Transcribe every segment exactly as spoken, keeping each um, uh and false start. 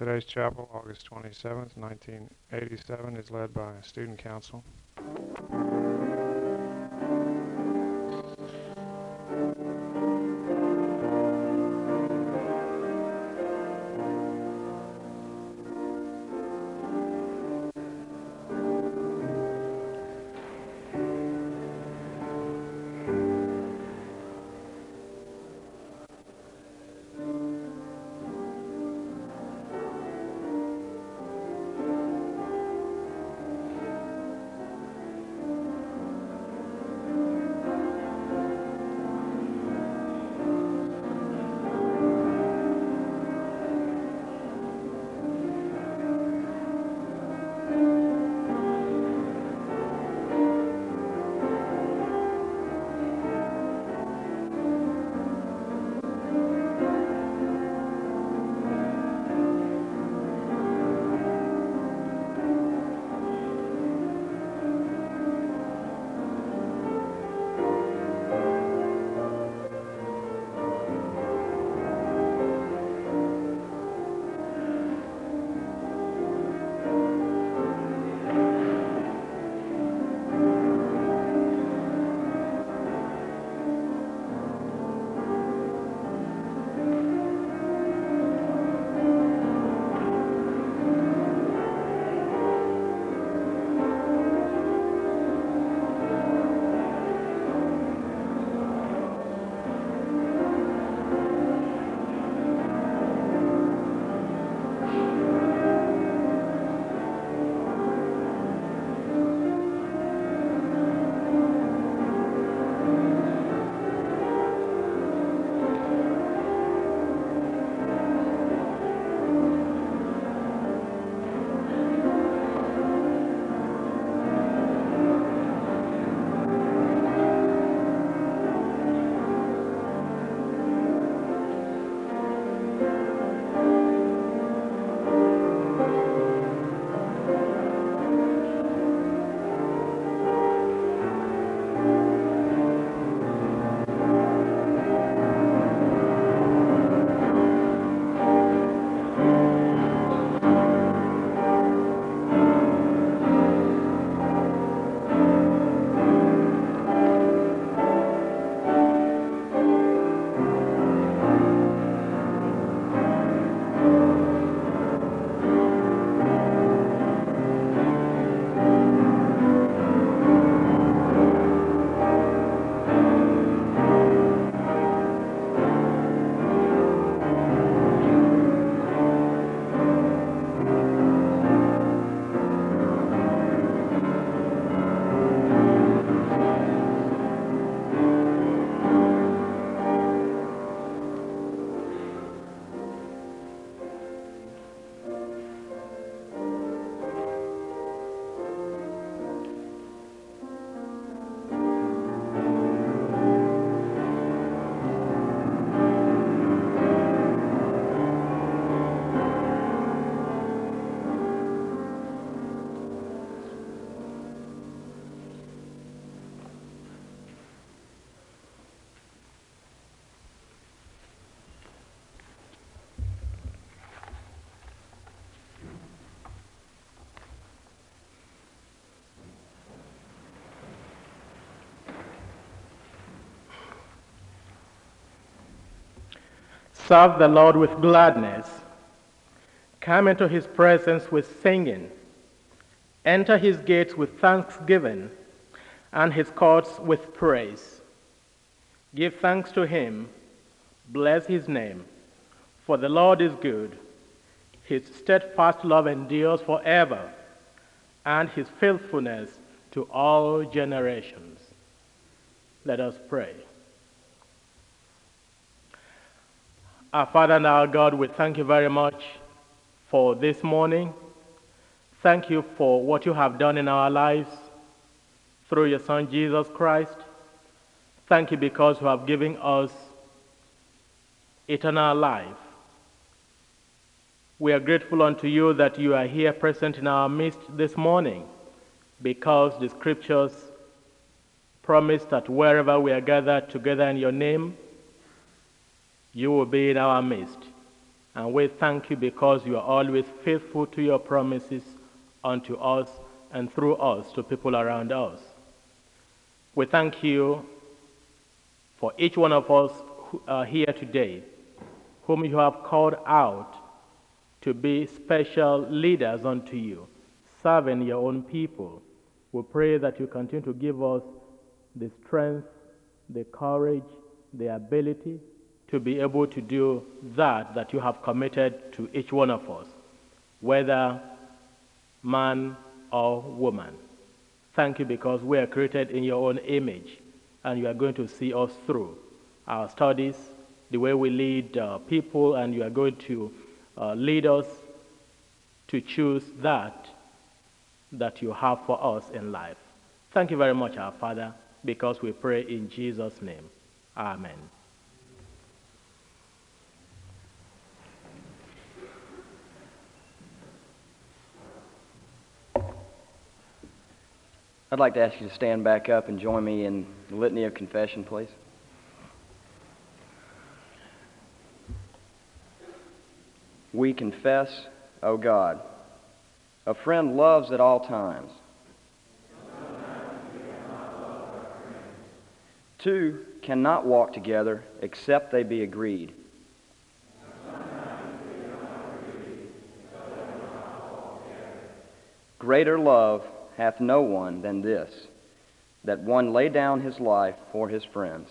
Today's chapel, August twenty-seventh, nineteen eighty-seven, is led by Student Council. Serve the Lord with gladness. Come into his presence with singing. Enter his gates with thanksgiving and his courts with praise. Give thanks to him. Bless his name. For the Lord is good. His steadfast love endures forever, and his faithfulness to all generations. Let us pray. Our Father and our God, we thank you very much for this morning. Thank you for what you have done in our lives through your Son, Jesus Christ. Thank you because you have given us eternal life. We are grateful unto you that you are here present in our midst this morning, because the scriptures promise that wherever we are gathered together in your name, you will be in our midst. And we thank you because you are always faithful to your promises unto us and through us to people around us. We thank you for each one of us who are here today, whom you have called out to be special leaders unto you, serving your own people. We pray that you continue to give us the strength, the courage, the ability to be able to do that that you have committed to each one of us, whether man or woman. Thank you because we are created in your own image, and you are going to see us through our studies, the way we lead uh, people, and you are going to uh, lead us to choose that that you have for us in life. Thank you very much, our Father, because we pray in Jesus' name. Amen. I'd like to ask you to stand back up and join me in the Litany of Confession, please. We confess, O God, a friend loves at all times. Two cannot walk together except they be agreed. Greater love hath no one than this, that one lay down his life for his friends.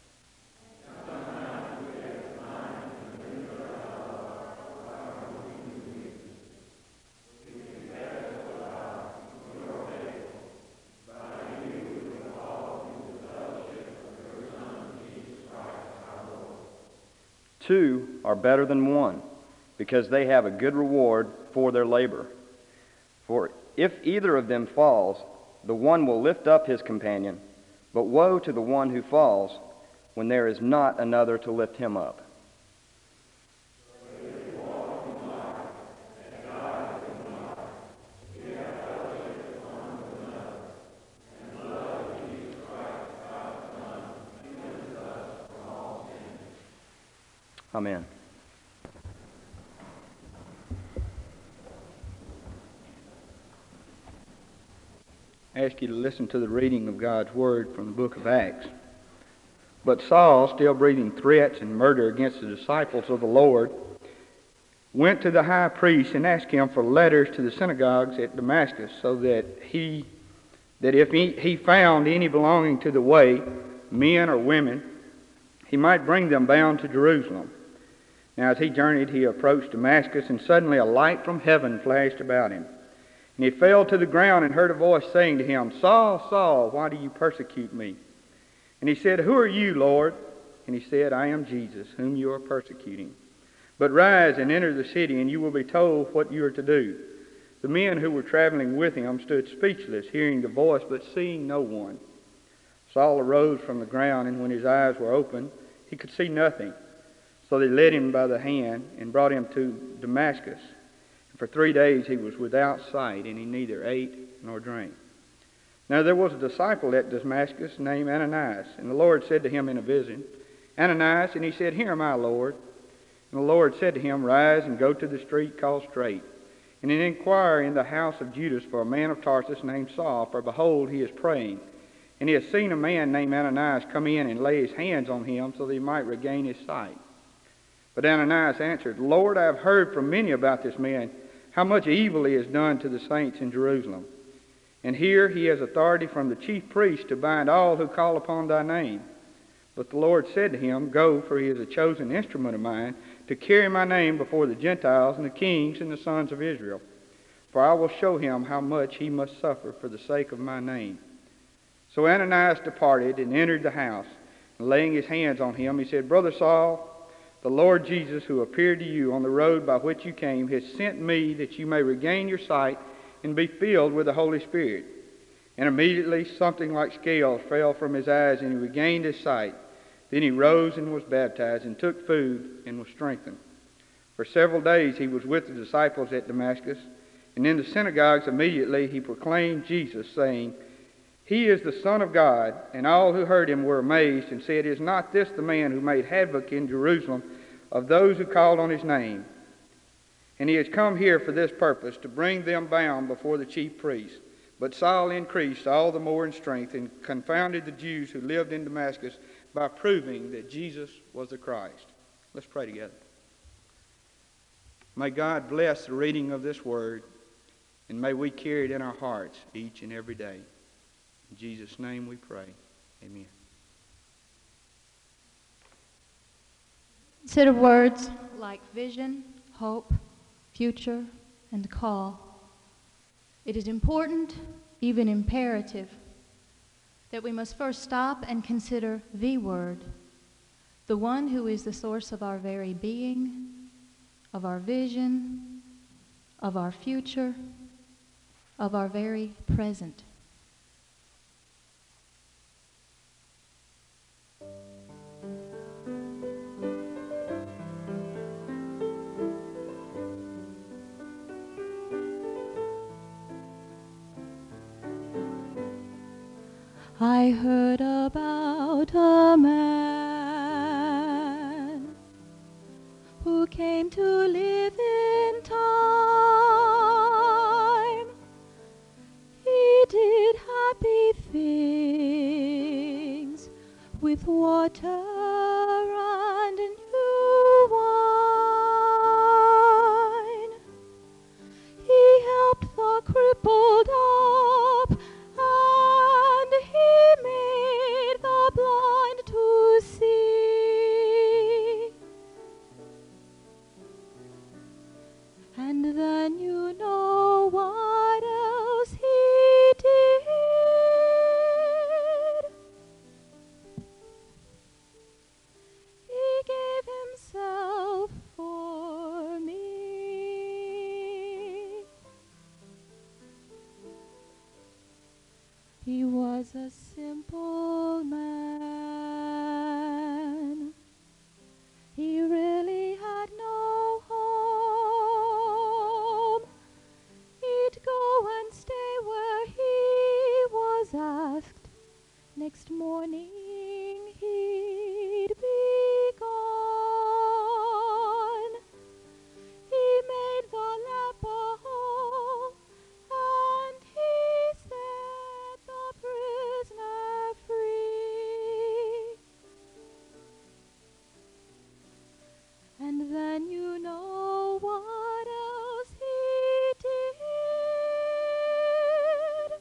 Two are better than one, because they have a good reward for their labor. For if either of them falls, the one will lift up his companion, but woe to the one who falls when there is not another to lift him up. Amen. I ask you to listen to the reading of God's Word from the book of Acts. But Saul, still breathing threats and murder against the disciples of the Lord, went to the high priest and asked him for letters to the synagogues at Damascus, so that he, that if he, he found any belonging to the way, men or women, he might bring them bound to Jerusalem. Now as he journeyed, he approached Damascus, and suddenly a light from heaven flashed about him. And he fell to the ground and heard a voice saying to him, Saul, Saul, why do you persecute me? And he said, Who are you, Lord? And he said, I am Jesus, whom you are persecuting. But rise and enter the city, and you will be told what you are to do. The men who were traveling with him stood speechless, hearing the voice, but seeing no one. Saul arose from the ground, and when his eyes were opened, he could see nothing. So they led him by the hand and brought him to Damascus. And for three days he was without sight, and he neither ate nor drank. Now there was a disciple at Damascus named Ananias, and the Lord said to him in a vision, Ananias, and he said, Here am I, Lord. And the Lord said to him, Rise and go to the street called Straight, and inquire in the house of Judas for a man of Tarsus named Saul, for behold, he is praying. And he has seen a man named Ananias come in and lay his hands on him so that he might regain his sight. But Ananias answered, Lord, I have heard from many about this man, how much evil he has done to the saints in Jerusalem. And here he has authority from the chief priest to bind all who call upon thy name. But the Lord said to him, Go, for he is a chosen instrument of mine, to carry my name before the Gentiles and the kings and the sons of Israel. For I will show him how much he must suffer for the sake of my name. So Ananias departed and entered the house, and laying his hands on him, he said, Brother Saul, the Lord Jesus, who appeared to you on the road by which you came, has sent me that you may regain your sight and be filled with the Holy Spirit. And immediately something like scales fell from his eyes, and he regained his sight. Then he rose and was baptized, and took food and was strengthened. For several days he was with the disciples at Damascus, and in the synagogues immediately he proclaimed Jesus, saying, He is the Son of God. And all who heard him were amazed, and said, Is not this the man who made havoc in Jerusalem of those who called on his name? And he has come here for this purpose, to bring them bound before the chief priests. But Saul increased all the more in strength and confounded the Jews who lived in Damascus by proving that Jesus was the Christ. Let's pray together. May God bless the reading of this word, and may we carry it in our hearts each and every day. In Jesus' name we pray. Amen. Consider words like vision, hope, future, and call. It is important, even imperative, that we must first stop and consider the Word, the one who is the source of our very being, of our vision, of our future, of our very present. I heard about a man who came to live in time. He did happy things with water and new wine. He helped the crippled up, and he made the blind to see. And then you know what else he did. He gave himself for me. He was a simple man. He really had no home. He'd go and stay where he was asked. Next morning he'd be gone. He made the leper whole, and he set the prisoner free. And then you know what else he did.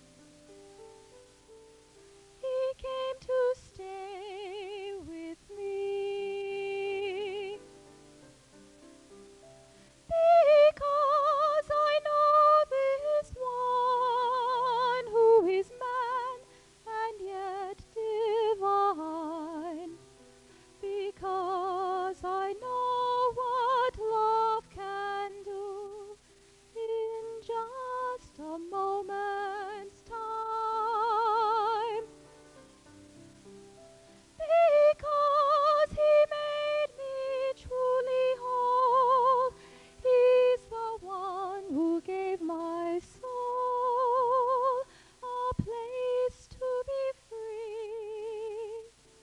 He came to stay with me. Because I know this one who is man and yet divine. Because I know what love can do in just a moment's time. Because he made me truly whole. He's the one who gave my soul a place to be free.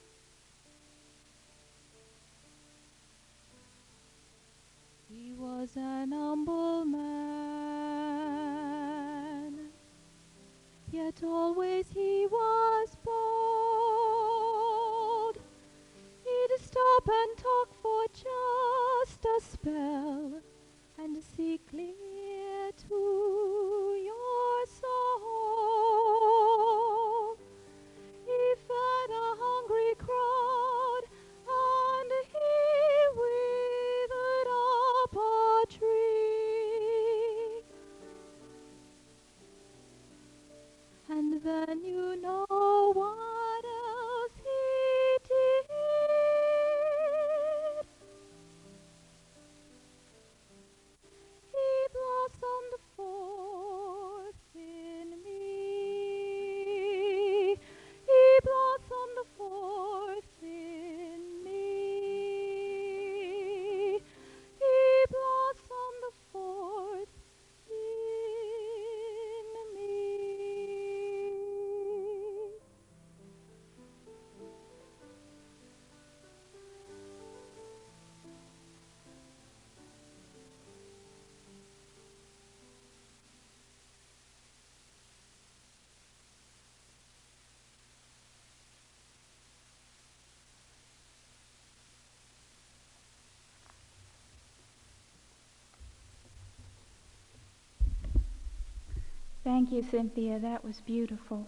He was an humble man, yet always he was bold. He'd stop and talk for just a spell and see clear to your soul. He fed a hungry crowd, and he withered up a tree. And then you know what else he did. He Thank you, Cynthia. That was beautiful.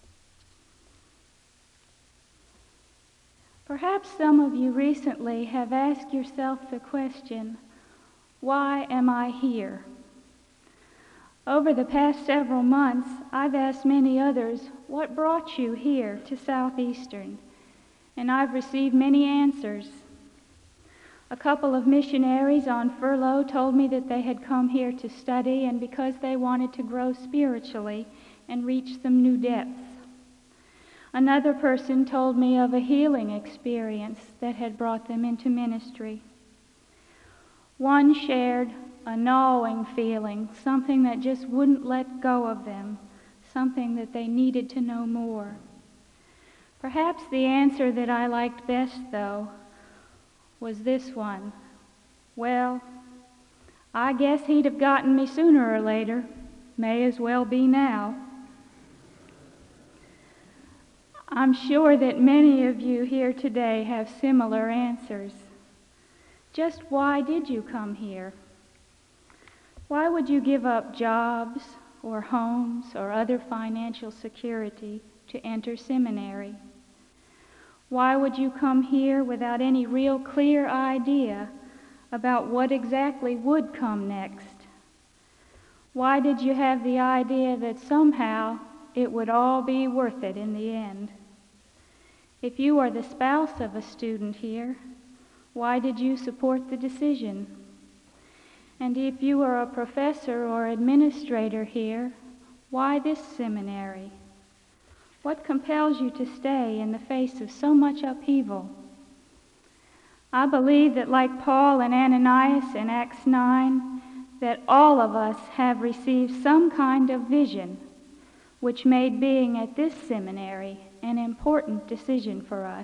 Perhaps some of you recently have asked yourself the question, why am I here? Over the past several months, I've asked many others, what brought you here to Southeastern? And I've received many answers. A couple of missionaries on furlough told me that they had come here to study and because they wanted to grow spiritually and reach some new depths. Another person told me of a healing experience that had brought them into ministry. One shared a gnawing feeling, something that just wouldn't let go of them, something that they needed to know more. Perhaps the answer that I liked best, though, was this one. Well, I guess he'd have gotten me sooner or later. May as well be now. I'm sure that many of you here today have similar answers. Just why did you come here? Why would you give up jobs or homes or other financial security to enter seminary? Why would you come here without any real clear idea about what exactly would come next? Why did you have the idea that somehow it would all be worth it in the end? If you are the spouse of a student here, why did you support the decision? And if you are a professor or administrator here, why this seminary? What compels you to stay in the face of so much upheaval? I believe that like Paul and Ananias in Acts nine, that all of us have received some kind of vision which made being at this seminary an important decision for us.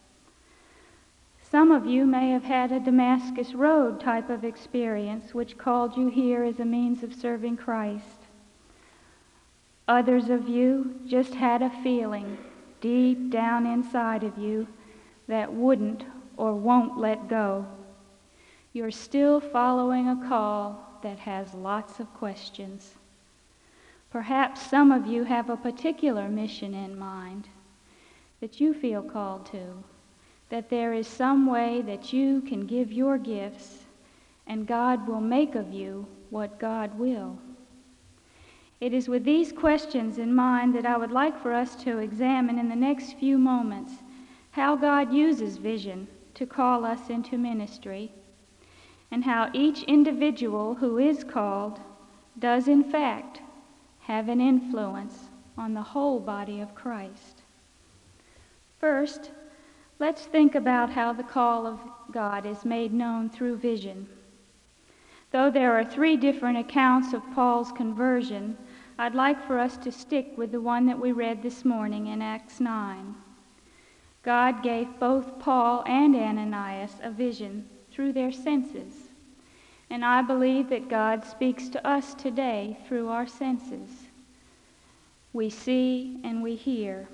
Some of you may have had a Damascus Road type of experience which called you here as a means of serving Christ. Others of you just had a feeling deep down inside of you that wouldn't or won't let go. You're still following a call that has lots of questions. Perhaps some of you have a particular mission in mind that you feel called to, that there is some way that you can give your gifts and God will make of you what God will. It is with these questions in mind that I would like for us to examine in the next few moments how God uses vision to call us into ministry, and how each individual who is called does in fact have an influence on the whole body of Christ. First, let's think about how the call of God is made known through vision. Though there are three different accounts of Paul's conversion, I'd like for us to stick with the one that we read this morning in Acts nine. God gave both Paul and Ananias a vision through their senses, and I believe that God speaks to us today through our senses. We see and we hear.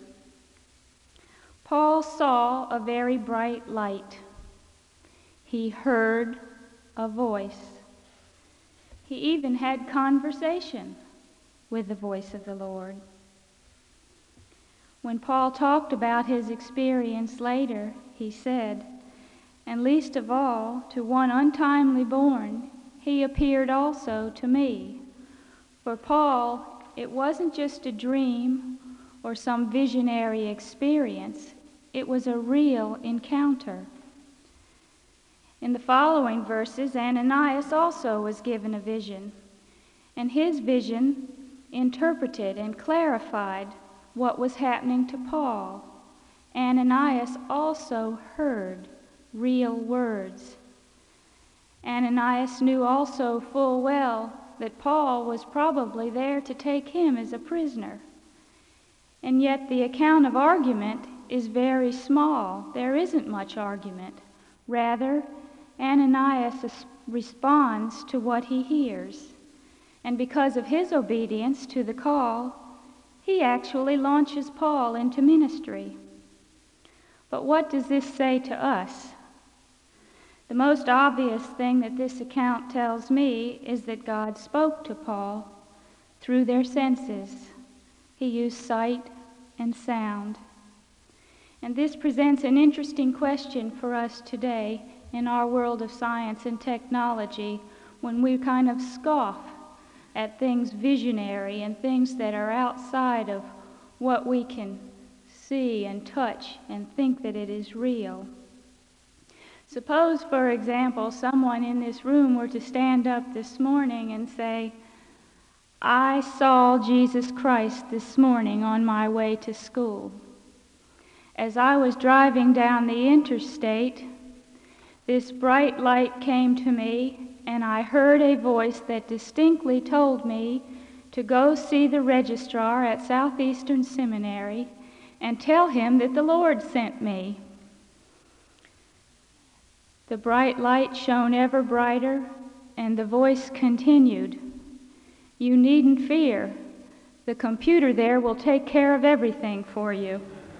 Paul saw a very bright light. He heard a voice. He even had conversation with the voice of the Lord. When Paul talked about his experience later, he said, "And least of all to one untimely born, he appeared also to me." For Paul, it wasn't just a dream or some visionary experience. It was a real encounter. In the following verses, Ananias also was given a vision, and his vision interpreted and clarified what was happening to Paul. Ananias also heard real words. Ananias knew also full well that Paul was probably there to take him as a prisoner. And yet the account of argument is very small. There isn't much argument. Rather, Ananias responds to what he hears. And because of his obedience to the call, he actually launches Paul into ministry. But what does this say to us? The most obvious thing that this account tells me is that God spoke to Paul Through their senses, he used sight and sound. And this presents an interesting question for us today in our world of science and technology, when we kind of scoff at things visionary and things that are outside of what we can see and touch and think that it is real. Suppose, for example, someone in this room were to stand up this morning and say, "I saw Jesus Christ this morning on my way to school. As I was driving down the interstate, this bright light came to me, and I heard a voice that distinctly told me to go see the registrar at Southeastern Seminary and tell him that the Lord sent me." The bright light shone ever brighter, and the voice continued, "You needn't fear. The computer there will take care of everything for you."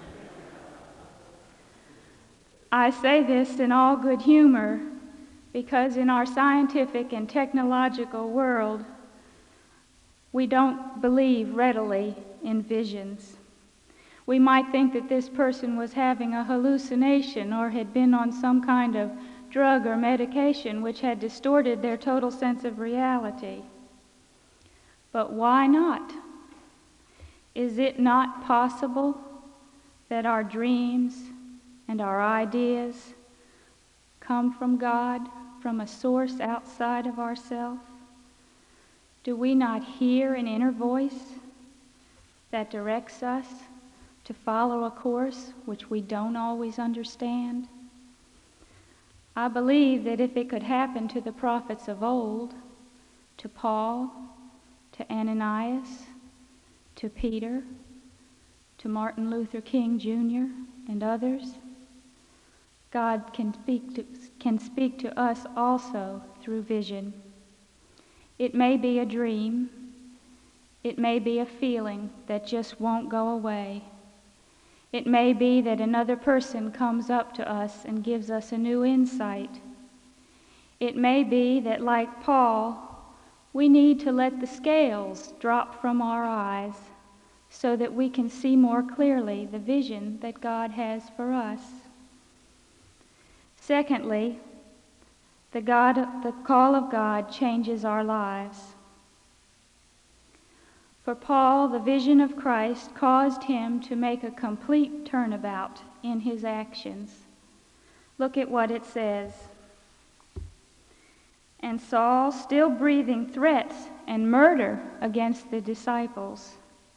I say this in all good humor because in our scientific and technological world, we don't believe readily in visions. We might think that this person was having a hallucination or had been on some kind of drug or medication which had distorted their total sense of reality. But why not? Is it not possible that our dreams and our ideas come from God, from a source outside of ourselves? Do we not hear an inner voice that directs us to follow a course which we don't always understand? I believe that if it could happen to the prophets of old, to Paul, to Ananias, to Peter, to Martin Luther King Junior and others, God can speak to, can speak to us also through vision. It may be a dream. It may be a feeling that just won't go away. It may be that another person comes up to us and gives us a new insight. It may be that, like Paul, we need to let the scales drop from our eyes so that we can see more clearly the vision that God has for us. Secondly, the, God, the call of God changes our lives. For Paul, the vision of Christ caused him to make a complete turnabout in his actions. Look at what it says. "And Saul, still breathing threats and murder against the disciples."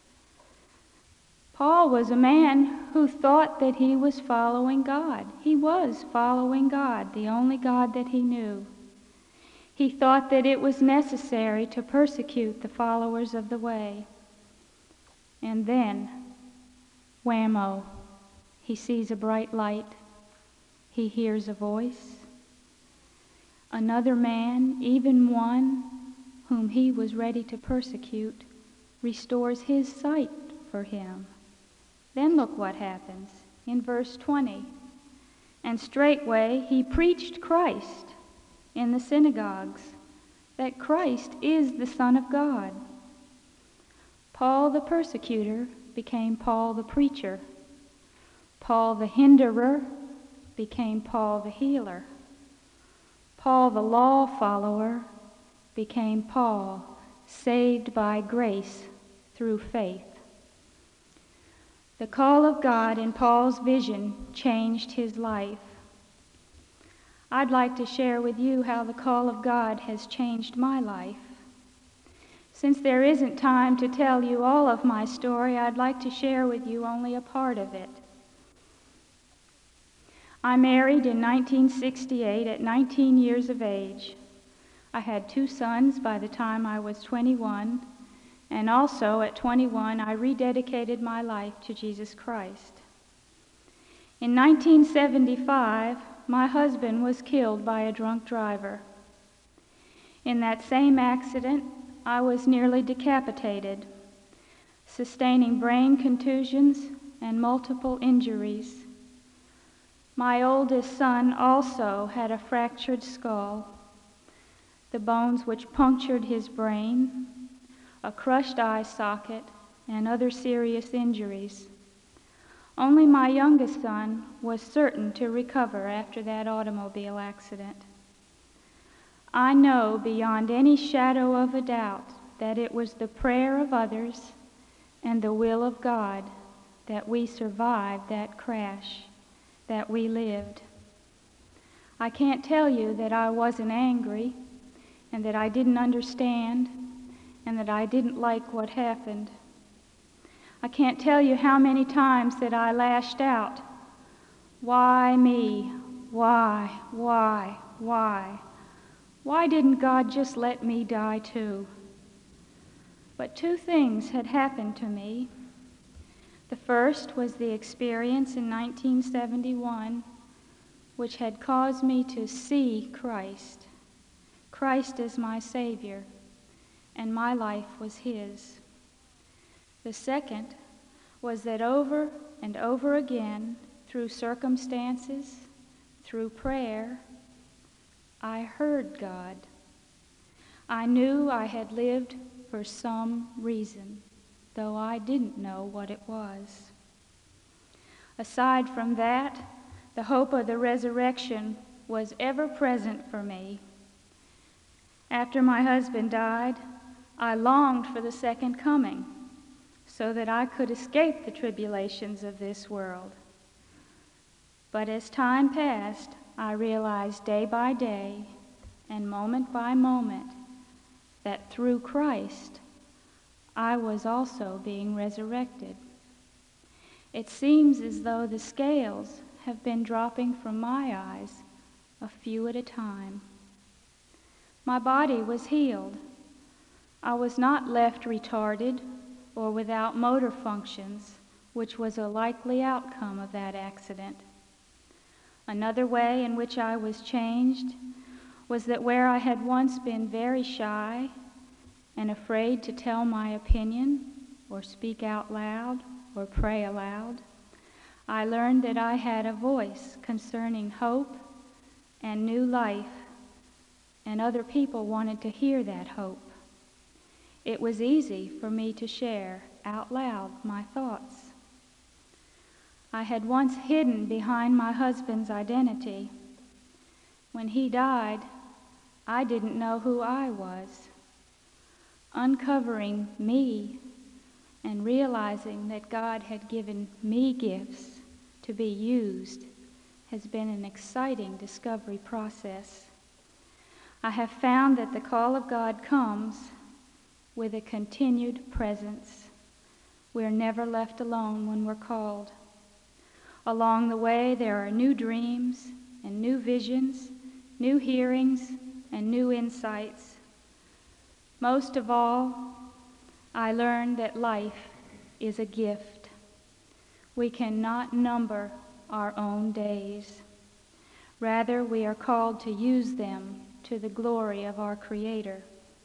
Paul was a man who thought that he was following God. He was following God, the only God that he knew. He thought that it was necessary to persecute the followers of the way. And then, whammo, he sees a bright light. He hears a voice. Another man, even one whom he was ready to persecute, restores his sight for him. Then look what happens in verse twenty. "And straightway he preached Christ in the synagogues, that Christ is the Son of God." Paul the persecutor became Paul the preacher. Paul the hinderer became Paul the healer. Paul the law follower became Paul, saved by grace through faith. The call of God in Paul's vision changed his life. I'd like to share with you how the call of God has changed my life. Since there isn't time to tell you all of my story, I'd like to share with you only a part of it. I married in nineteen sixty-eight at nineteen years of age. I had two sons by the time I was twenty-one, and also at twenty-one I rededicated my life to Jesus Christ. In nineteen seventy-five, my husband was killed by a drunk driver. In that same accident, I was nearly decapitated, sustaining brain contusions and multiple injuries. My oldest son also had a fractured skull, the bones which punctured his brain, a crushed eye socket, and other serious injuries. Only my youngest son was certain to recover after that automobile accident. I know beyond any shadow of a doubt that it was the prayer of others and the will of God that we survived that crash, that we lived. I can't tell you that I wasn't angry and that I didn't understand and that I didn't like what happened. I can't tell you how many times that I lashed out. Why me? Why? Why? Why? Why didn't God just let me die too? But two things had happened to me. The first was the experience in nineteen seventy-one, which had caused me to see Christ. Christ as my Savior, and my life was His. The second was that over and over again, through circumstances, through prayer, I heard God. I knew I had lived for some reason, though I didn't know what it was. Aside from that, the hope of the resurrection was ever present for me. After my husband died, I longed for the second coming, so that I could escape the tribulations of this world. But as time passed, I realized day by day and moment by moment that through Christ, I was also being resurrected. It seems as though the scales have been dropping from my eyes a few at a time. My body was healed. I was not left retarded or without motor functions, which was a likely outcome of that accident. Another way in which I was changed was that where I had once been very shy and afraid to tell my opinion or speak out loud or pray aloud, I learned that I had a voice concerning hope and new life, and other people wanted to hear that hope. It was easy for me to share out loud my thoughts. I had once hidden behind my husband's identity. When he died, I didn't know who I was. Uncovering me and realizing that God had given me gifts to be used has been an exciting discovery process. I have found that the call of God comes with a continued presence. We're never left alone when we're called. Along the way, there are new dreams and new visions, new hearings and new insights. Most of all, I learned that life is a gift. We cannot number our own days. Rather, we are called to use them to the glory of our Creator.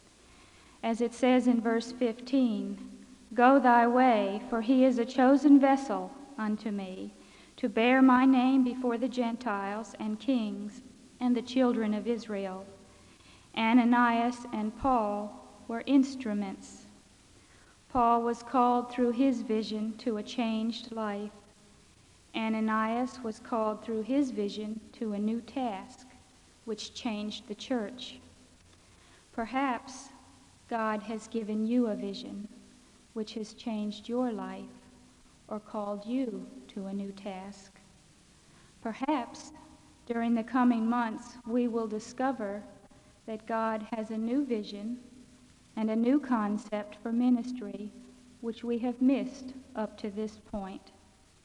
As it says in verse fifteen, "Go thy way, for he is a chosen vessel unto me, to bear my name before the Gentiles and kings and the children of Israel." Ananias and Paul were instruments. Paul was called through his vision to a changed life. Ananias was called through his vision to a new task, which changed the church. Perhaps God has given you a vision which has changed your life or called you to a new task. Perhaps during the coming months we will discover that God has a new vision and a new concept for ministry which we have missed up to this point.